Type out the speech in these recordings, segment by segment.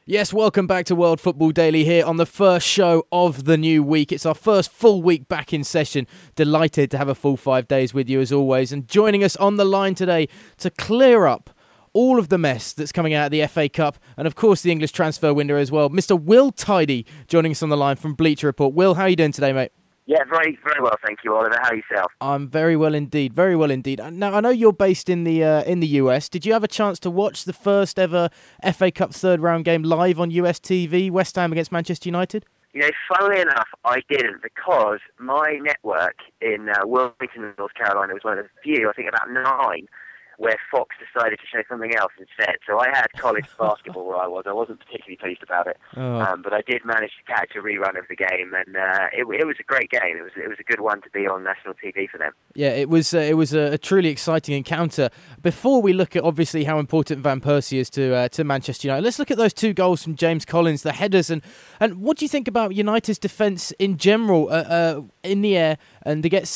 Yes, welcome back to World Football Daily here on the first show of the new week. It's our first full week back in session. Delighted to have a full 5 days with you as always. And joining us on the line today to clear up all of the mess that's coming out of the FA Cup and of course the English transfer window as well. Mr. Will Tidy joining us on the line from Bleacher Report. Will, how are you doing today, mate? Yeah, very, very well, thank you, Oliver. How are yourself? I'm very well indeed, very well indeed. Now, I know you're based in the US. Did you have a chance to watch the first ever FA Cup third round game live on US TV, West Ham against Manchester United? You know, funnily enough, I didn't because my network in Wilmington, North Carolina was one of the few, I think about 9, where Fox decided to show something else instead. So I had college basketball where I was. I wasn't particularly pleased about it, but I did manage to catch a rerun of the game, and it was a great game. It was a good one to be on national TV for them. Yeah, it was a truly exciting encounter. Before we look at obviously how important Van Persie is to Manchester United, let's look at those 2 goals from James Collins, the headers, and what do you think about United's defence in general in the air and against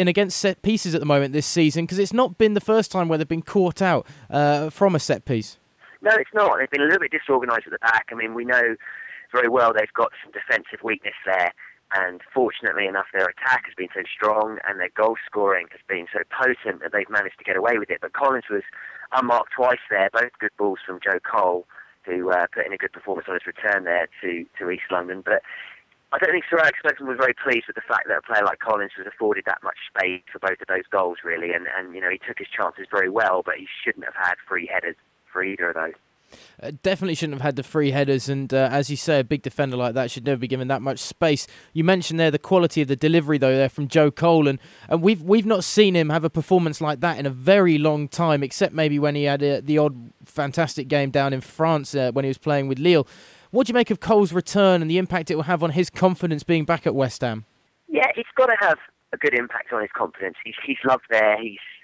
set pieces at the moment this season? Because it's not been the first time where they've been caught out from a set piece. No, it's not. They've been a little bit disorganised at the back. I mean, we know very well they've got some defensive weakness there, and fortunately enough, their attack has been so strong and their goal scoring has been so potent that they've managed to get away with it. But Collins was unmarked twice there, both good balls from Joe Cole, who put in a good performance on his return there to East London. But I don't think Sir Alex Ferguson was very pleased with the fact that a player like Collins was afforded that much space for both of those goals, really. And you know, he took his chances very well, but he shouldn't have had free headers for either of those. Definitely shouldn't have had the free headers, and as you say, a big defender like that should never be given that much space. You mentioned there the quality of the delivery, though, there from Joe Cole, and we've not seen him have a performance like that in a very long time, except maybe when he had the odd fantastic game down in France when he was playing with Lille. What do you make of Cole's return and the impact it will have on his confidence being back at West Ham? Yeah, it's got to have a good impact on his confidence. He's loved there.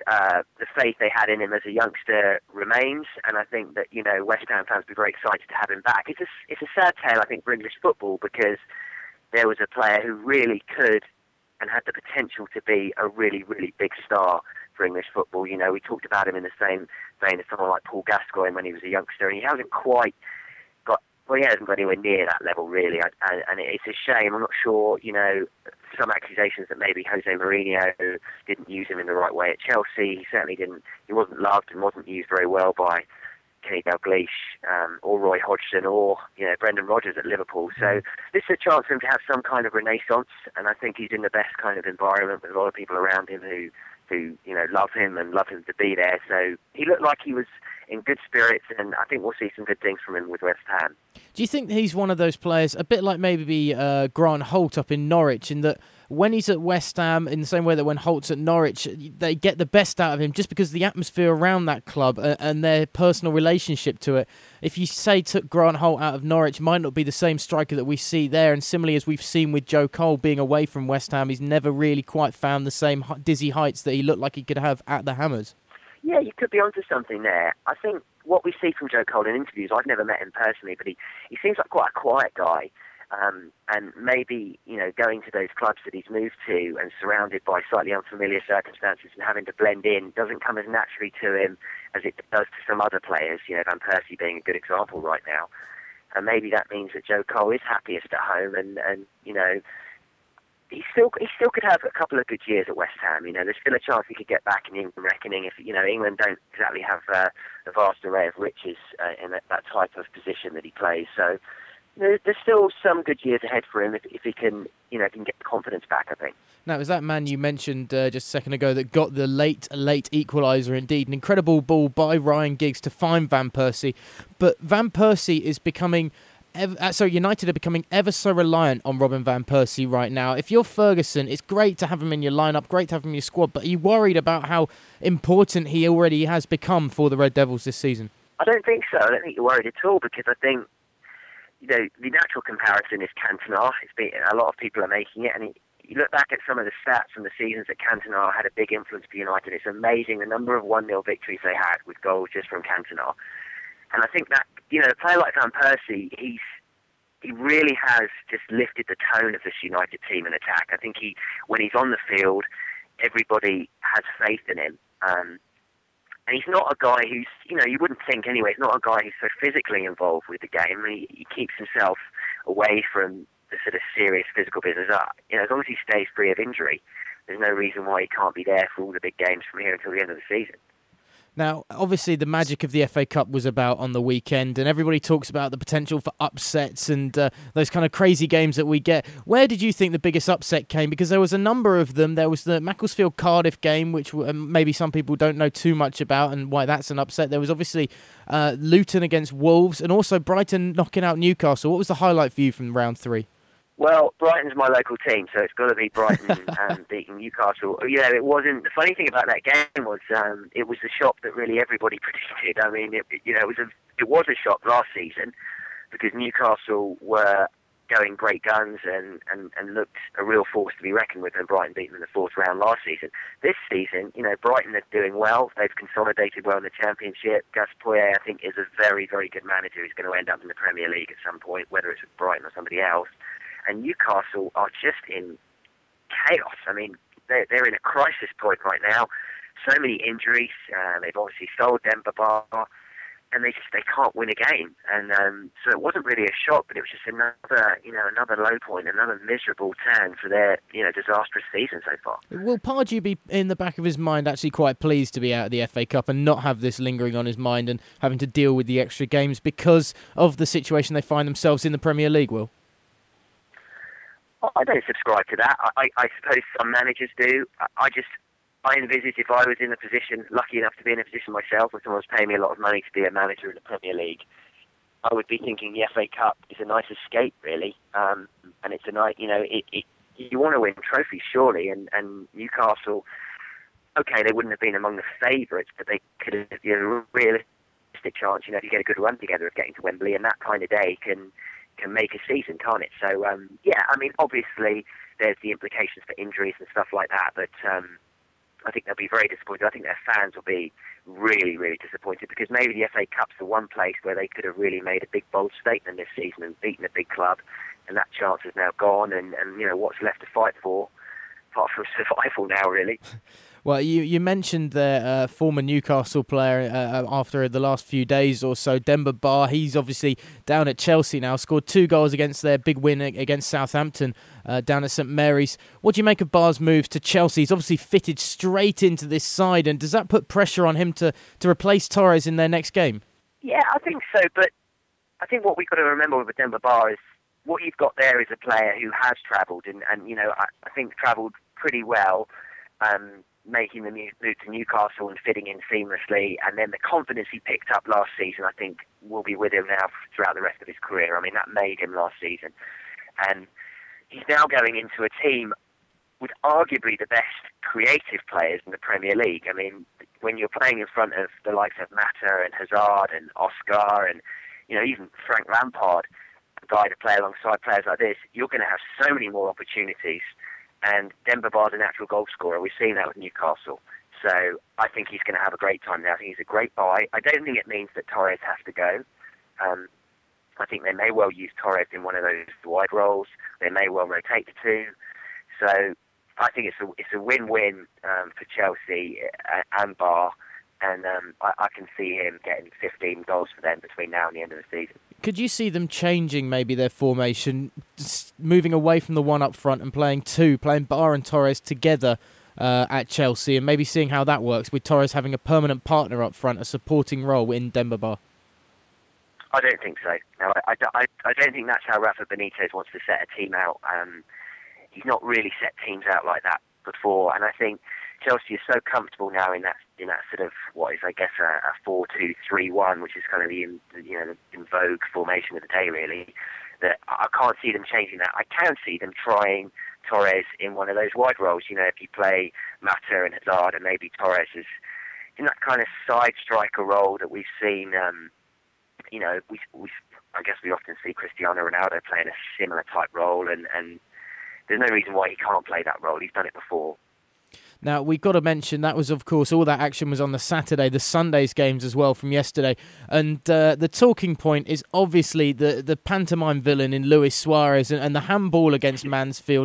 The faith they had in him as a youngster remains, and I think that, you know, West Ham fans will be very excited to have him back. It's a sad tale, I think, for English football, because there was a player who really could and had the potential to be a really, really big star for English football. You know, we talked about him in the same vein as someone like Paul Gascoigne when he was a youngster, and he hasn't quite got, well, he hasn't got anywhere near that level, really, and it's a shame. I'm not sure, you know, some accusations that maybe Jose Mourinho didn't use him in the right way at Chelsea. He certainly didn't. He wasn't loved and wasn't used very well by Kenny Dalglish or Roy Hodgson or, you know, Brendan Rodgers at Liverpool. So this is a chance for him to have some kind of renaissance, and I think he's in the best kind of environment with a lot of people around him who you know, love him and love him to be there. So he looked like he was in good spirits, and I think we'll see some good things from him with West Ham. Do you think he's one of those players, a bit like maybe Grant Holt up in Norwich, in that when he's at West Ham, in the same way that when Holt's at Norwich, they get the best out of him just because of the atmosphere around that club and their personal relationship to it? If you say took Grant Holt out of Norwich, might not be the same striker that we see there, and similarly as we've seen with Joe Cole being away from West Ham, he's never really quite found the same dizzy heights that he looked like he could have at the Hammers. Yeah, you could be onto something there. I think what we see from Joe Cole in interviews, I've never met him personally, but he seems like quite a quiet guy. And maybe, you know, going to those clubs that he's moved to and surrounded by slightly unfamiliar circumstances and having to blend in doesn't come as naturally to him as it does to some other players, you know, Van Persie being a good example right now. And maybe that means that Joe Cole is happiest at home and you know, he still could have a couple of good years at West Ham. You know, there's still a chance he could get back in England reckoning if, you know, England don't exactly have a vast array of riches in that type of position that he plays. So, you know, there's still some good years ahead for him if he can, you know, can get the confidence back, I think. Now, it was that man you mentioned just a second ago that got the late equaliser indeed. An incredible ball by Ryan Giggs to find Van Persie. But Van Persie is becoming... United are becoming ever so reliant on Robin Van Persie right now. If you're Ferguson, it's great to have him in your lineup, great to have him in your squad, but are you worried about how important he already has become for the Red Devils this season? I don't think so. I don't think you're worried at all, because I think, you know, the natural comparison is Cantona. A lot of people are making it, and you look back at some of the stats from the seasons that Cantona had a big influence for United. It's amazing the number of 1-0 victories they had with goals just from Cantona. And I think that, you know, a player like Van Persie, he really has just lifted the tone of this United team in attack. I think when he's on the field, everybody has faith in him. And he's not a guy who's, you wouldn't think anyway, he's not a guy who's so physically involved with the game. He keeps himself away from the sort of serious physical business. As long as he stays free of injury, there's no reason why he can't be there for all the big games from here until the end of the season. Now, obviously, the magic of the FA Cup was about on the weekend, and everybody talks about the potential for upsets and those kind of crazy games that we get. Where did you think the biggest upset came? Because there was a number of them. There was the Macclesfield-Cardiff game, which maybe some people don't know too much about and why that's an upset. There was obviously Luton against Wolves, and also Brighton knocking out Newcastle. What was the highlight for you from round 3? Well, Brighton's my local team, so it's got to be Brighton beating Newcastle. It wasn't. The funny thing about that game was it was the shock that really everybody predicted. I mean, it was a shock last season because Newcastle were going great guns and looked a real force to be reckoned with, and Brighton beat them in the 4th round last season. This season, Brighton are doing well. They've consolidated well in the Championship. Gus Poyet, I think, is a very, very good manager who's going to end up in the Premier League at some point, whether it's with Brighton or somebody else. And Newcastle are just in chaos. I mean, they're in a crisis point right now. So many injuries. They've obviously sold Demba Ba, and they can't win a game. And so it wasn't really a shock, but it was just another low point, another miserable turn for their disastrous season so far. Will Pardew be in the back of his mind actually quite pleased to be out of the FA Cup and not have this lingering on his mind and having to deal with the extra games because of the situation they find themselves in the Premier League, Will? I don't subscribe to that. I suppose some managers do. I envisage if I was in a position, lucky enough to be in a position myself, where someone was paying me a lot of money to be a manager in the Premier League, I would be thinking the FA Cup is a nice escape, really. And it's a nice, you want to win trophies, surely. And Newcastle, okay, they wouldn't have been among the favourites, but they could have, a realistic chance, if you get a good run together of getting to Wembley, and that kind of day can make a season, can't it? So, obviously there's the implications for injuries and stuff like that, but I think they'll be very disappointed. I think their fans will be really, really disappointed because maybe the FA Cup's the one place where they could have really made a big, bold statement this season and beaten a big club, and that chance is now gone, and what's left to fight for, apart from survival now, really. Well, you mentioned their former Newcastle player after the last few days or so, Demba Ba. He's obviously down at Chelsea now, scored 2 goals against their big win against Southampton down at St Mary's. What do you make of Ba's moves to Chelsea? He's obviously fitted straight into this side, and does that put pressure on him to replace Torres in their next game? Yeah, I think so, but I think what we've got to remember with Demba Ba is what you've got there is a player who has travelled, and I think travelled pretty well, making the move to Newcastle and fitting in seamlessly, and then the confidence he picked up last season, I think, will be with him now throughout the rest of his career. I mean, that made him last season. And he's now going into a team with arguably the best creative players in the Premier League. I mean, when you're playing in front of the likes of Mata and Hazard and Oscar and, even Frank Lampard, a guy to play alongside players like this, you're going to have so many more opportunities. And Demba Ba's a natural goal scorer. We've seen that with Newcastle. So I think he's going to have a great time now. I think he's a great buy. I don't think it means that Torres has to go. I think they may well use Torres in one of those wide roles. They may well rotate the two. So I think it's a win-win for Chelsea and Ba. And I can see him getting 15 goals for them between now and the end of the season. Could you see them changing maybe their formation, moving away from the one up front and playing Ba and Torres together at Chelsea, and maybe seeing how that works with Torres having a permanent partner up front, a supporting role in Demba Ba? I don't think so. No, I don't think that's how Rafa Benitez wants to set a team out. He's not really set teams out like that before, and I think Chelsea is so comfortable now in that sort of what is, I guess, a 4-2-3-1, which is kind of the in vogue formation of the day, really. That I can't see them changing that. I can see them trying Torres in one of those wide roles. If you play Mata and Hazard, and maybe Torres is in that kind of side striker role that we've seen. I guess we often see Cristiano Ronaldo playing a similar type role, and there's no reason why he can't play that role. He's done it before. Now, we've got to mention, that was, of course, all that action was on the Saturday, the Sunday's games as well from yesterday. And the talking point is obviously the pantomime villain in Luis Suarez and the handball against Mansfield.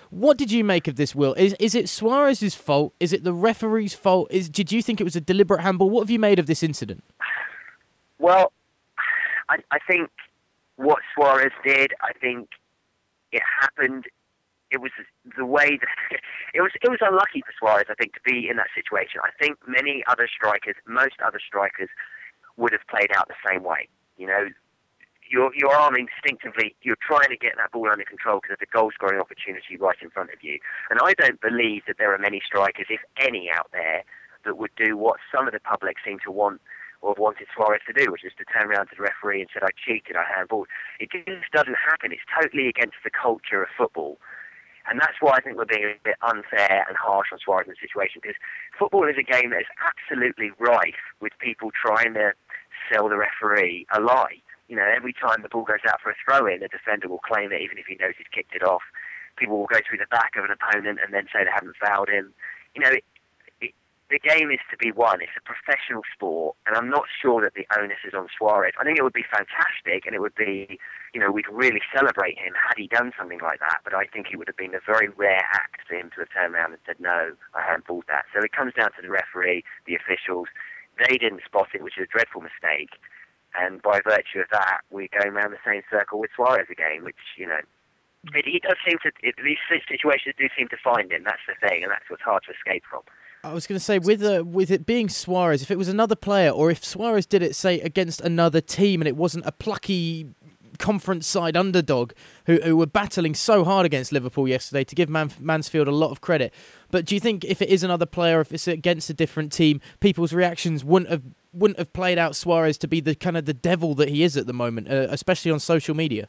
What did you make of this, Will? Is it Suarez's fault? Is it the referee's fault? Did you think it was a deliberate handball? What have you made of this incident? Well, I think what Suarez did, I think it happened. It was the way that it was unlucky for Suarez, I think, to be in that situation. I think most other strikers, would have played out the same way. You know, your arm instinctively, you're trying to get that ball under control because there's a goal scoring opportunity right in front of you. And I don't believe that there are many strikers, if any, out there that would do what some of the public seem to want or wanted Suarez to do, which is to turn around to the referee and said, I cheated, I handballed. It just doesn't happen. It's totally against the culture of football. And that's why I think we're being a bit unfair and harsh on Suarez in the situation, because football is a game that is absolutely rife with people trying to sell the referee a lie. You know, every time the ball goes out for a throw-in, the defender will claim it even if he knows he's kicked it off. People will go through the back of an opponent and then say they haven't fouled him. You know, the game is to be won. It's a professional sport, and I'm not sure that the onus is on Suarez. I think it would be fantastic, and it would be, you know, we'd really celebrate him had he done something like that, but I think it would have been a very rare act for him to have turned around and said, no, I handballed that. So it comes down to the referee, the officials. They didn't spot it, which is a dreadful mistake, and by virtue of that, we're going around the same circle with Suarez again, which, you know, he does seem to, these situations do seem to find him, that's the thing, and that's what's hard to escape from. I was going to say, with it being Suarez, if it was another player, or if Suarez did it, say, against another team, and it wasn't a plucky conference side underdog who were battling so hard against Liverpool yesterday, to give Mansfield a lot of credit. But do you think if it is another player, if it's against a different team, people's reactions wouldn't have played out Suarez to be the kind of the devil that he is at the moment, especially on social media?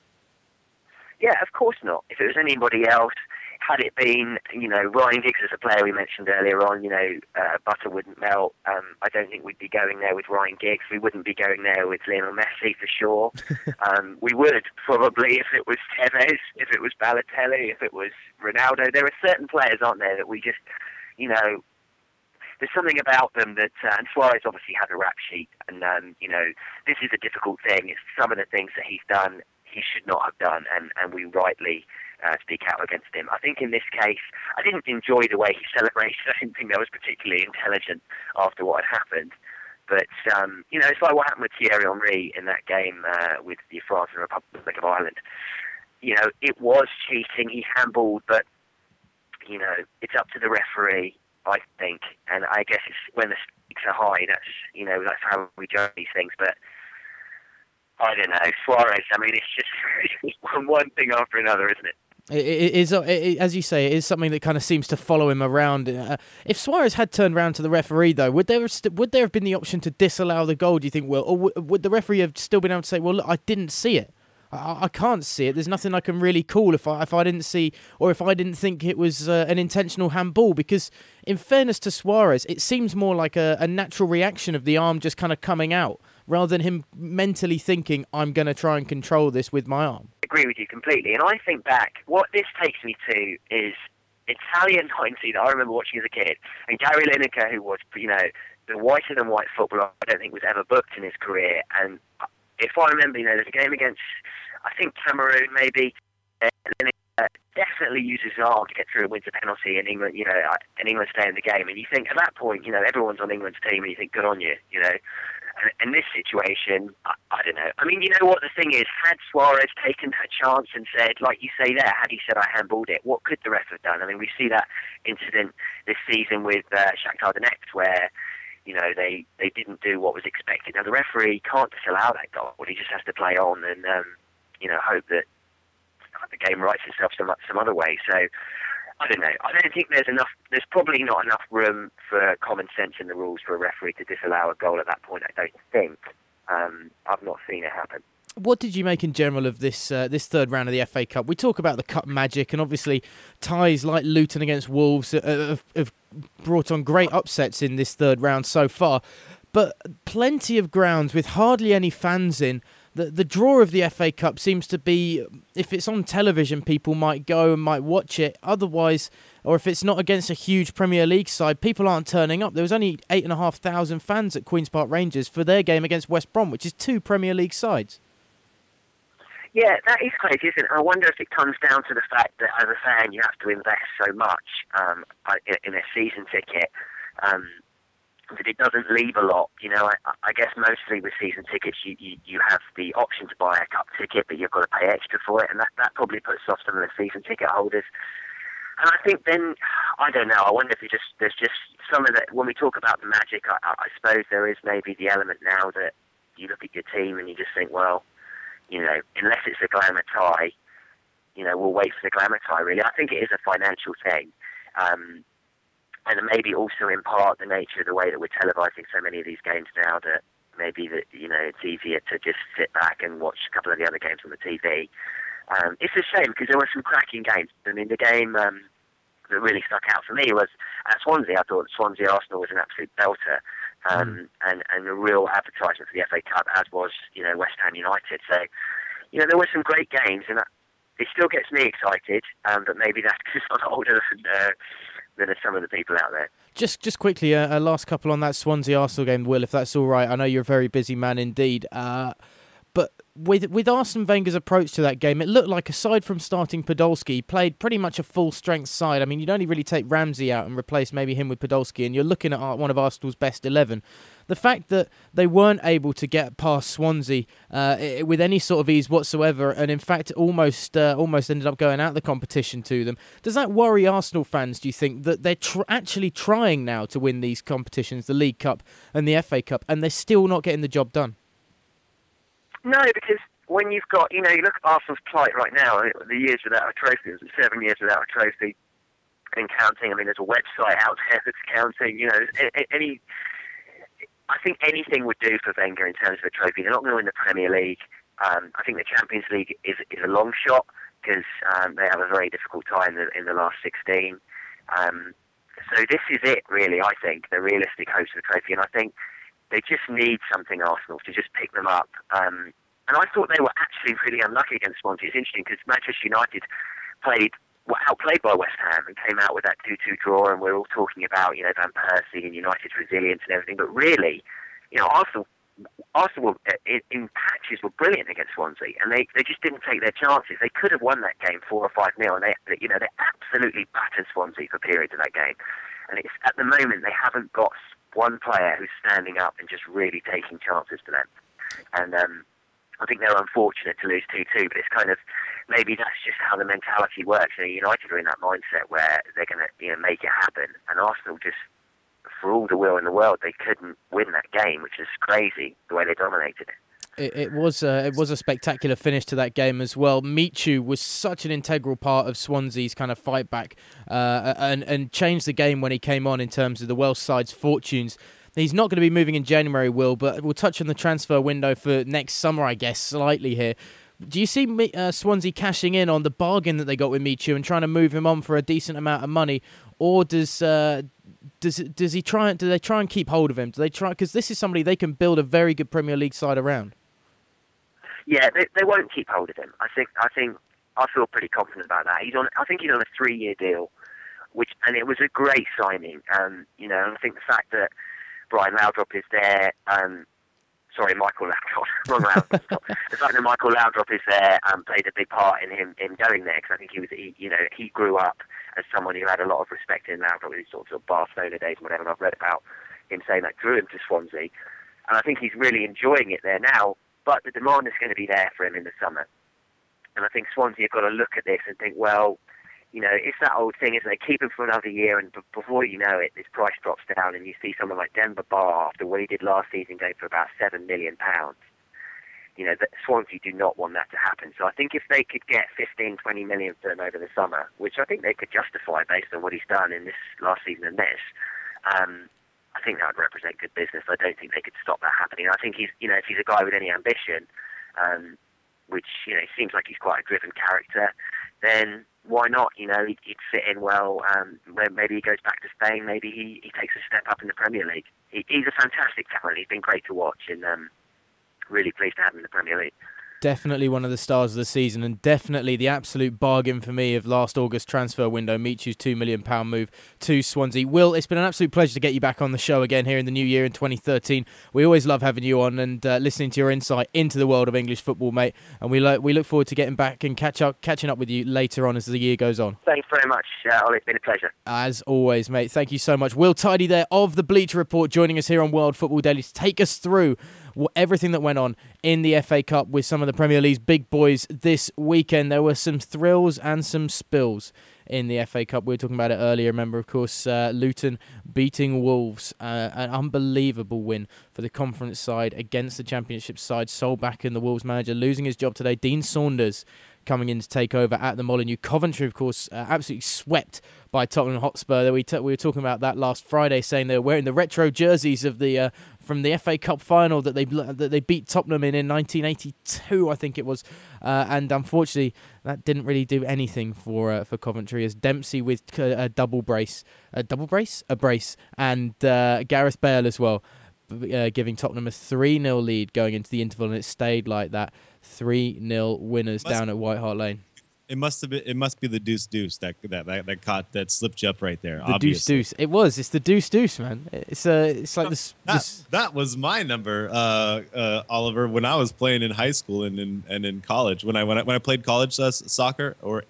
Yeah, of course not. If it was anybody else, had it been, you know, Ryan Giggs as a player we mentioned earlier on, you know, butter wouldn't melt. I don't think we'd be going there with Ryan Giggs. We wouldn't be going there with Lionel Messi for sure. We would probably if it was Tevez, if it was Balotelli, if it was Ronaldo. There are certain players, aren't there, that we just, you know, there's something about them that, and Suarez obviously had a rap sheet, and, you know, this is a difficult thing. It's some of the things that he's done he should not have done, and we rightly speak out against him. I think in this case, I didn't enjoy the way he celebrated. I didn't think that was particularly intelligent after what had happened. But, you know, it's like what happened with Thierry Henry in that game with the France and Republic of Ireland. You know, it was cheating. He handballed, but, you know, it's up to the referee, I think. And I guess it's when the stakes are high, that's, you know, that's how we judge these things. But I don't know, Suarez, I mean, it's just one thing after another, isn't it? It is, as you say, it is something that kind of seems to follow him around. If Suarez had turned around to the referee, though, would there have been the option to disallow the goal, do you think, Will? Or would the referee have still been able to say, well, look, I didn't see it. I can't see it. There's nothing I can really call if I didn't see, or if I didn't think it was an intentional handball. Because in fairness to Suarez, it seems more like a natural reaction of the arm just kind of coming out, rather than him mentally thinking, I'm going to try and control this with my arm. I agree with you completely. And I think back, what this takes me to is Italian 90 that I remember watching as a kid. And Gary Lineker, who was, you know, the whiter than white footballer I don't think was ever booked in his career. And if I remember, you know, there's a game against, I think, Cameroon maybe. Lineker definitely uses his arm to get through and wins a penalty, and England, you know, and England stay in the game. And you think at that point, you know, everyone's on England's team, and you think, good on you, you know. In this situation, I don't know. I mean, you know what the thing is? Had Suarez taken that chance and said, like you say there, had he said, I handballed it, what could the ref have done? I mean, we see that incident this season with Shakhtar Donetsk where, you know, they didn't do what was expected. Now, the referee can't disallow that goal. He just has to play on and, you know, hope that the game rights itself some other way. So, I don't know. I don't think there's probably not enough room for common sense in the rules for a referee to disallow a goal at that point, I don't think. I've not seen it happen. What did you make in general of this third round of the FA Cup? We talk about the cup magic, and obviously ties like Luton against Wolves have brought on great upsets in this third round so far. But plenty of grounds with hardly any fans in. The draw of the FA Cup seems to be, if it's on television, people might go and might watch it. Otherwise, or if it's not against a huge Premier League side, people aren't turning up. There was only 8,500 fans at Queen's Park Rangers for their game against West Brom, which is two Premier League sides. Yeah, that is crazy, isn't it? I wonder if it comes down to the fact that as a fan you have to invest so much in a season ticket. That it doesn't leave a lot. I guess mostly with season tickets, you have the option to buy a cup ticket, but you've got to pay extra for it, and that probably puts off some of the season ticket holders. And I think then, I don't know, I wonder if there's just some of that, when we talk about the magic, I suppose there is maybe the element now that you look at your team and you just think, well, unless it's a glamour tie, we'll wait for the glamour tie, really. I think it is a financial thing. And maybe also in part the nature of the way that we're televising so many of these games now that maybe it's easier to just sit back and watch a couple of the other games on the TV. It's a shame because there were some cracking games. I mean, the game that really stuck out for me was at Swansea. I thought Swansea-Arsenal was an absolute belter and a real advertisement for the FA Cup, as was West Ham United. So, there were some great games, and it still gets me excited, but maybe that's because I'm older than some of the people out there. Just quickly, a last couple on that Swansea-Arsenal game, Will, if that's all right. I know you're a very busy man indeed. But with Arsene Wenger's approach to that game, it looked like, aside from starting Podolski, he played pretty much a full-strength side. I mean, you'd only really take Ramsey out and replace maybe him with Podolski, and you're looking at one of Arsenal's best 11. The fact that they weren't able to get past Swansea with any sort of ease whatsoever, and in fact almost ended up going out of the competition to them, does that worry Arsenal fans, do you think, that they're actually trying now to win these competitions, the League Cup and the FA Cup, and they're still not getting the job done? No, because when you've got, you look at Arsenal's plight right now, the years without a trophy, it was 7 years without a trophy and counting. I mean, there's a website out there that's counting, I think anything would do for Wenger in terms of a trophy. They're not going to win the Premier League. I think the Champions League is a long shot because they have a very difficult time in the last 16. So this is it, really, I think, the realistic hopes of the trophy. And I think they just need something, Arsenal, to just pick them up. And I thought they were actually really unlucky against Swansea. It's interesting because Manchester United were outplayed by West Ham and came out with that 2-2 draw, and we're all talking about, Van Persie and United's resilience and everything. But really, Arsenal were, in patches, were brilliant against Swansea, and they just didn't take their chances. They could have won that game 4 or 5-0, and they absolutely battered Swansea for periods of that game. And it's at the moment they haven't got one player who's standing up and just really taking chances for them. And I think they're unfortunate to lose 2-2, but it's kind of, maybe that's just how the mentality works. United are in that mindset where they're going to make it happen. And Arsenal just, for all the will in the world, they couldn't win that game, which is crazy, the way they dominated it. It was a spectacular finish to that game as well. Michu was such an integral part of Swansea's kind of fight back and changed the game when he came on in terms of the Welsh side's fortunes. He's not going to be moving in January, Will, but we'll touch on the transfer window for next summer, I guess, slightly here. Do you see Swansea cashing in on the bargain that they got with Michu and trying to move him on for a decent amount of money, or do they try and keep hold of him? Do they try, because this is somebody they can build a very good Premier League side around? Yeah, they won't keep hold of him. I feel pretty confident about that. I think he's on a 3-year deal, and it was a great signing. And I think the fact that Brian Laudrup is there. Michael Laudrup, wrong Laudrup. The fact that Michael Laudrup is there played a big part in him going there, because I think he grew up as someone who had a lot of respect in Laudrup, his sort of Barcelona days and whatever. And I've read about him saying that drew him to Swansea, and I think he's really enjoying it there now. But the demand is going to be there for him in the summer. And I think Swansea have got to look at this and think, well, it's that old thing, isn't it? Keep him for another year, and before you know it, this price drops down, and you see someone like Demba Ba, after what he did last season, going for about £7 million. That Swansea do not want that to happen. So I think if they could get 15-20 million for him over the summer, which I think they could justify based on what he's done in this last season and this, I think that would represent good business. I don't think they could stop that happening. I think if he's a guy with any ambition, which, seems like he's quite a driven character, then why not? He'd fit in well. Maybe he goes back to Spain. Maybe he takes a step up in the Premier League. He's a fantastic talent. He's been great to watch, and really pleased to have him in the Premier League. Definitely one of the stars of the season, and definitely the absolute bargain for me of last August transfer window, Michu's £2 million move to Swansea. Will, it's been an absolute pleasure to get you back on the show again here in the new year in 2013. We always love having you on and listening to your insight into the world of English football, mate. And we look forward to getting back and catching up with you later on as the year goes on. Thanks very much, Ollie. It's been a pleasure. As always, mate. Thank you so much. Will Tidy there of the Bleacher Report joining us here on World Football Daily to take us through everything that went on in the FA Cup with some of the Premier League's big boys this weekend. There were some thrills and some spills in the FA Cup. We were talking about it earlier. Remember, of course, Luton beating Wolves. An unbelievable win for the conference side against the Championship side. Solbakken and the Wolves manager losing his job today. Dean Saunders coming in to take over at the Molineux. Coventry, of course, absolutely swept by Tottenham Hotspur. We were talking about that last Friday, saying they were wearing the retro jerseys of the from the FA Cup final that they beat Tottenham in 1982, I think it was. And unfortunately, that didn't really do anything for Coventry, as Dempsey with a brace, and Gareth Bale as well, giving Tottenham a 3-0 lead going into the interval, and it stayed like that. 3-0 winners down at White Hart Lane. It must be the deuce that slipped you up right there. The obviously. deuce. It was. It's the deuce, man. It's like this. That was my number, Oliver, when I was playing in high school and in college. When I played college soccer or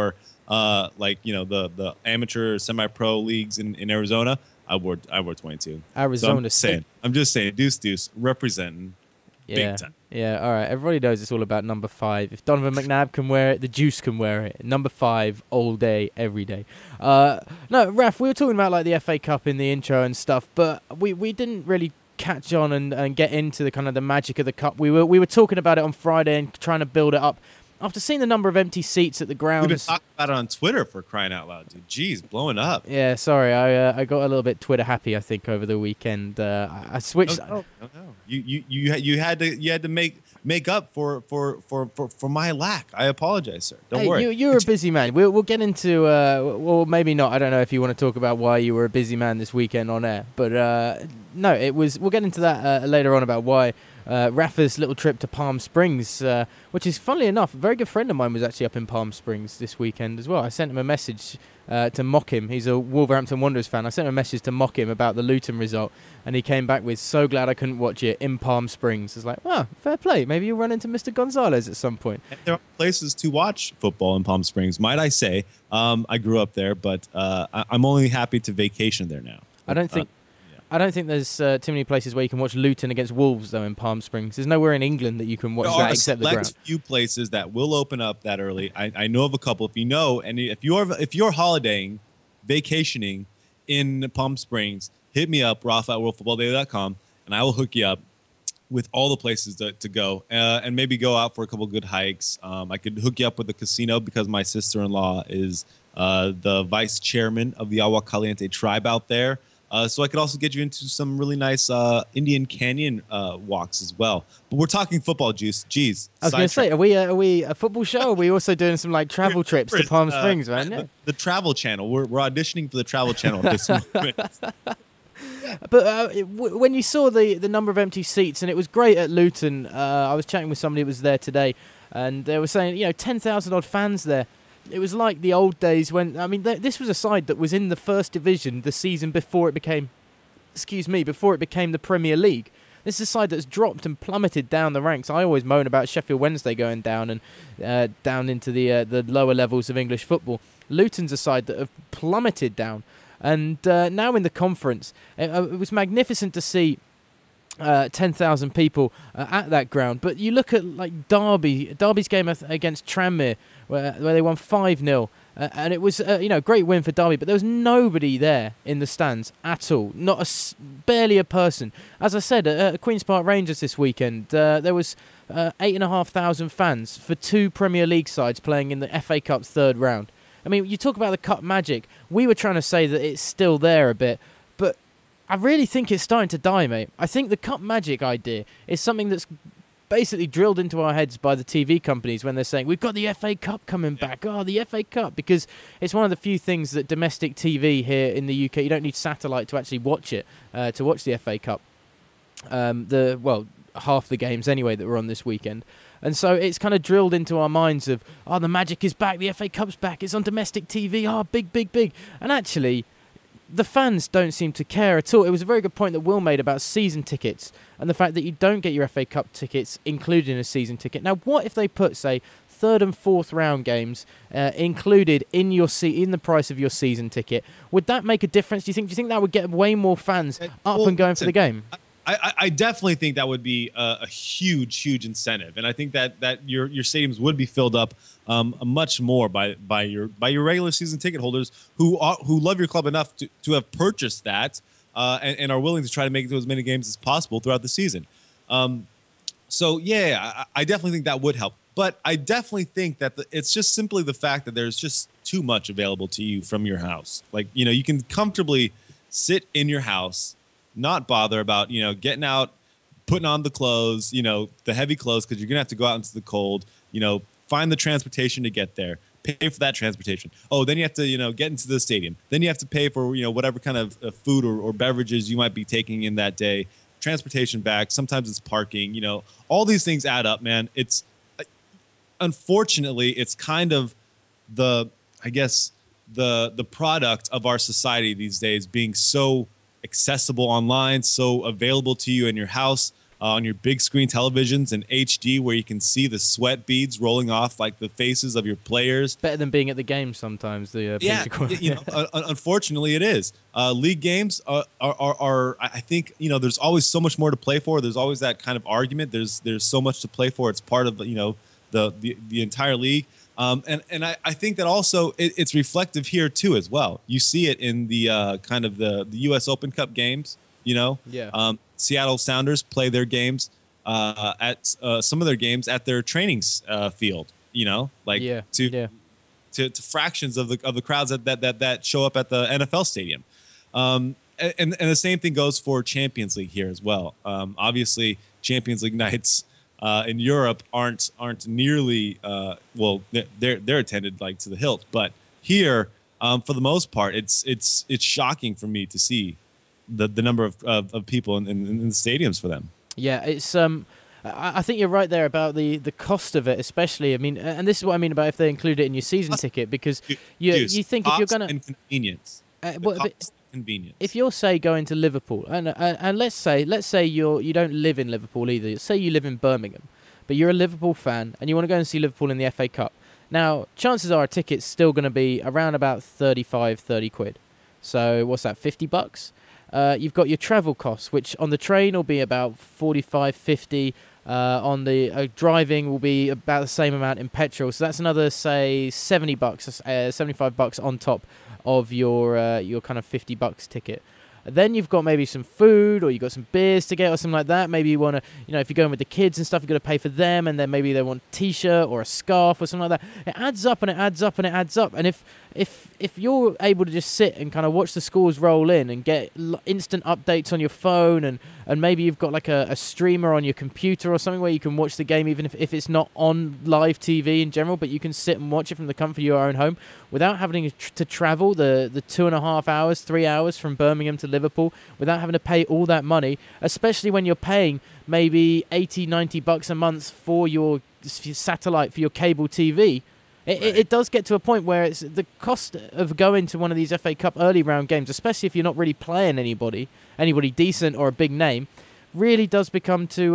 like, you know, the amateur semi-pro leagues in Arizona, I wore 22. Arizona. So I'm just saying, deuce representing. Yeah. Big time. Yeah, all right. Everybody knows it's all about number 5. If Donovan McNabb can wear it, the Juice can wear it. Number 5 all day, every day. No, Raf, we were talking about like the FA Cup in the intro and stuff, but we didn't really catch on and get into the kind of the magic of the cup. We were talking about it on Friday and trying to build it up. After seeing the number of empty seats at the grounds... We've been talking about it on Twitter, for crying out loud, dude. Jeez, blowing up. Yeah, sorry. I got a little bit Twitter happy, I think, over the weekend. I switched... No. You had to make up for my lack. I apologize, sir. Don't worry. You're a busy man. We'll get into... well, maybe not. I don't know if you want to talk about why you were a busy man this weekend on air. But no, it was... We'll get into that later on about why... Rafa's little trip to Palm Springs, which is, funnily enough, a very good friend of mine was actually up in Palm Springs this weekend as well. I sent him a message to mock him. He's a Wolverhampton Wanderers fan. I sent him a message to mock him about the Luton result, and he came back with, "So glad I couldn't watch it in Palm Springs." It's like, oh, fair play. Maybe you'll run into Mr. Gonzalez at some point. There are places to watch football in Palm Springs, might I say. I grew up there, but I'm only happy to vacation there now. I don't think there's too many places where you can watch Luton against Wolves, though, in Palm Springs. There's nowhere in England that you can watch that except the ground. There are few places that will open up that early. I know of a couple. If you know, and if you're holidaying, vacationing in Palm Springs, hit me up, Rafa at worldfootballdaily.com, and I will hook you up with all the places to go, and maybe go out for a couple good hikes. I could hook you up with a casino because my sister-in-law is the vice chairman of the Agua Caliente tribe out there. So I could also get you into some really nice Indian Canyon walks as well. But we're talking football juice. Jeez. I was going to say, are we a football show? Or are we also doing some like travel trips to Palm Springs, man? Yeah. The Travel Channel. We're auditioning for the Travel Channel at this moment. But when you saw the number of empty seats, and it was great at Luton, I was chatting with somebody who was there today, and they were saying, 10,000 odd fans there. It was like the old days when, this was a side that was in the first division the season before it became the Premier League. This is a side that's dropped and plummeted down the ranks. I always moan about Sheffield Wednesday going down and down into the lower levels of English football. Luton's a side that have plummeted down. And now in the conference, it was magnificent to see 10,000 people at that ground. But you look at like Derby's game against Tranmere, where they won 5-0. And it was a great win for Derby, but there was nobody there in the stands at all. Barely a person. As I said, at Queen's Park Rangers this weekend, there was 8,500 fans for 2 Premier League sides playing in the FA Cup's third round. I mean, you talk about the cup magic. We were trying to say that it's still there a bit, but I really think it's starting to die, mate. I think the cup magic idea is something that's basically drilled into our heads by the TV companies when they're saying, we've got the FA Cup coming back. Oh, the FA Cup. Because it's one of the few things that domestic TV here in the UK, you don't need satellite to actually watch it, to watch the FA Cup. Half the games anyway that were on this weekend. And so it's kind of drilled into our minds of, the Magic is back, the FA Cup's back, it's on domestic TV, big, big, big. And actually, the fans don't seem to care at all. It was a very good point that Will made about season tickets and the fact that you don't get your FA Cup tickets included in a season ticket. Now, what if they put, say, third and fourth round games included in in the price of your season ticket? Would that make a difference? Do you think that would get way more fans up and going for the game? I definitely think that would be a huge incentive, and I think that your stadiums would be filled up much more by your regular season ticket holders who love your club enough to have purchased that and are willing to try to make it to as many games as possible throughout the season. So yeah, I definitely think that would help, but I definitely think that it's just simply the fact that there's just too much available to you from your house. Like, you can comfortably sit in your house, not bother about, getting out, putting on the clothes, the heavy clothes, because you're going to have to go out into the cold, find the transportation to get there, pay for that transportation. Oh, then you have to, get into the stadium. Then you have to pay for, whatever kind of food or beverages you might be taking in that day, transportation back. Sometimes it's parking, all these things add up, man. It's unfortunately, it's kind of the product of our society these days being so accessible online, so available to you in your house, on your big screen televisions in HD, where you can see the sweat beads rolling off like the faces of your players. Better than being at the game sometimes. Unfortunately, it is. League games are I think, there's always so much more to play for. There's always that kind of argument. There's so much to play for. It's part of the entire league. And I think that also it's reflective here too as well. You see it in the kind of the U.S. Open Cup games. Yeah. Seattle Sounders play their games at some of their games at their training field. To fractions of the crowds that show up at the NFL stadium. And the same thing goes for Champions League here as well. Obviously, Champions League nights in Europe aren't nearly they're attended like to the hilt, but here for the most part it's shocking for me to see the number of people in the stadiums for them. Yeah, it's I think you're right there about the cost of it, especially. I mean, and this is what I mean about if they include it in your season ticket, because you think if you're gonna inconvenience. Convenience. If you're, say, going to Liverpool, and let's say you don't live in Liverpool either. Say you live in Birmingham, but you're a Liverpool fan and you want to go and see Liverpool in the FA Cup. Now, chances are a ticket's still going to be around about 30 quid. So what's that, $50? You've got your travel costs, which on the train will be about 45, 50. On the driving will be about the same amount in petrol. So that's another, say, $70, $75 on top of your kind of $50 ticket. Then you've got maybe some food, or you've got some beers to get or something like that. Maybe you want to, if you're going with the kids and stuff, you've got to pay for them, and then maybe they want a T-shirt or a scarf or something like that. It adds up and it adds up and it adds up. And if you're able to just sit and kind of watch the scores roll in and get instant updates on your phone, and maybe you've got like a streamer on your computer or something where you can watch the game even if it's not on live TV in general, but you can sit and watch it from the comfort of your own home without having to travel the 2.5 hours, 3 hours from Birmingham to Liverpool, without having to pay all that money, especially when you're paying maybe $80-90 a month for your satellite, for your cable TV. It does get to a point where it's the cost of going to one of these FA Cup early round games, especially if you're not really playing anybody decent or a big name, really does become to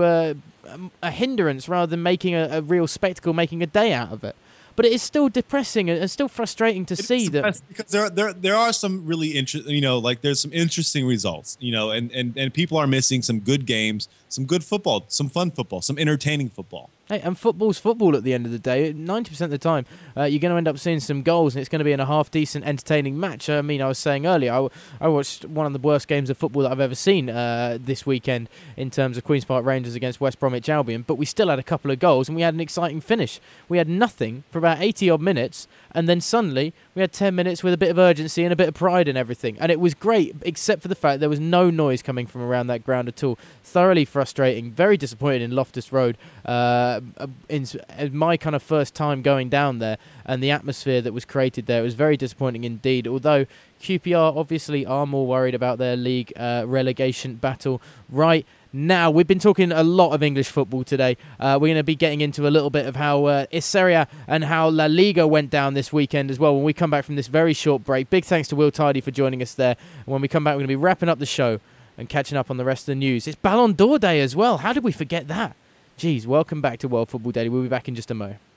a hindrance rather than making a real spectacle, making a day out of it. But it is still depressing and still frustrating to see that, because there are some really interesting, there's some interesting results, and people are missing some good games, some good football, some fun football, some entertaining football. Hey, and football's football at the end of the day. 90% of the time, you're going to end up seeing some goals, and it's going to be in a half-decent, entertaining match. I mean, I was saying earlier, I watched one of the worst games of football that I've ever seen this weekend in terms of Queen's Park Rangers against West Bromwich Albion, but we still had a couple of goals, and we had an exciting finish. We had nothing for about 80-odd minutes, and then suddenly we had 10 minutes with a bit of urgency and a bit of pride and everything. And it was great, except for the fact there was no noise coming from around that ground at all. Thoroughly frustrating, very disappointed in Loftus Road. my kind of first time going down there, and the atmosphere that was created there was very disappointing indeed. Although QPR obviously are more worried about their league relegation battle right now. We've been talking a lot of English football today. We're going to be getting into a little bit of how Serie A and how La Liga went down this weekend as well when we come back from this very short break. Big thanks to Will Tidy for joining us there. And when we come back, we're going to be wrapping up the show and catching up on the rest of the news. It's Ballon d'Or Day as well. How did we forget that? Jeez, welcome back to World Football Daily. We'll be back in just a mo.